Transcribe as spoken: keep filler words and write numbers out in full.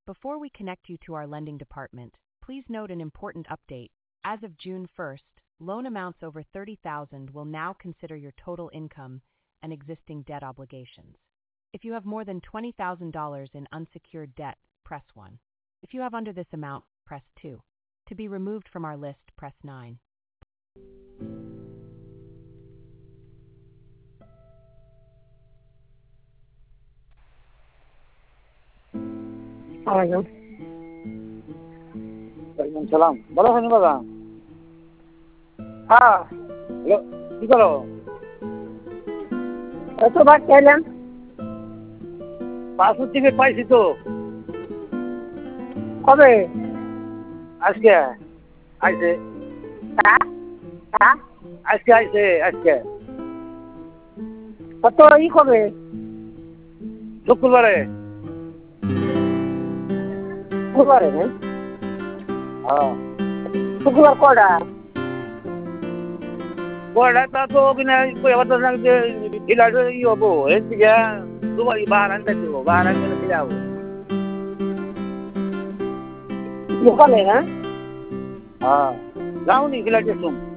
Before we connect you to our lending department, please note an important update. As of June first, loan amounts over thirty thousand dollars will now consider your total income and existing debt obligations. If you have more than twenty thousand dollars in unsecured debt, press one. If you have under this amount, press two. To be removed from our list, press nine. Alaikum. Waalaikumsalam. বলো শনি বাবা। হ্যাঁ, hello, কি করো? কতবার চাইলাম? Passport ticket পাইছি তো কবে? আজকে আইছে হ্যাঁ হ্যাঁ, আজকে আইছে আজকে কত ই কবে? শুক্রবারে। শুক্রবারে না? হ্যাঁ, শুক্রবার কটা? কয়টা তো কিনা কয়বার তো নাকি ফিলাইট ই হবো এর দিকে দুবাই বাহার আনতে দিব বাহার আনতে ফিরে যাবো। দোকানে না? হ্যাঁ, যাও নি ফিলাইটের সঙ্গে